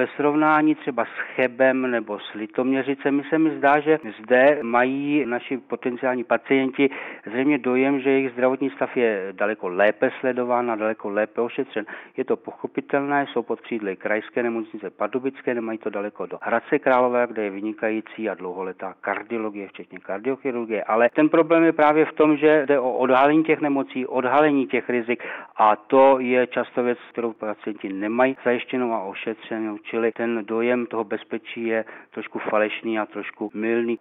ve srovnání třeba s Chebem nebo s Litoměřicemi se mi zdá, že zde mají naši potenciální pacienti zřejmě dojem, že jejich zdravotní stav je daleko lépe sledován a daleko lépe ošetřen. Je to pochopitelné, jsou pod křídly krajské nemocnice pardubické, nemají to daleko do Hradce Králové, kde je vynikající a dlouholetá kardiologie, včetně kardiochirurgie. Ale ten problém je právě v tom, že jde o odhalení těch nemocí, odhalení těch rizik a to je často věc, kterou pacienti nemají zajištěnou a ošetřenou, čili ten dojem toho bezpečí je trošku falešný a trošku mylný.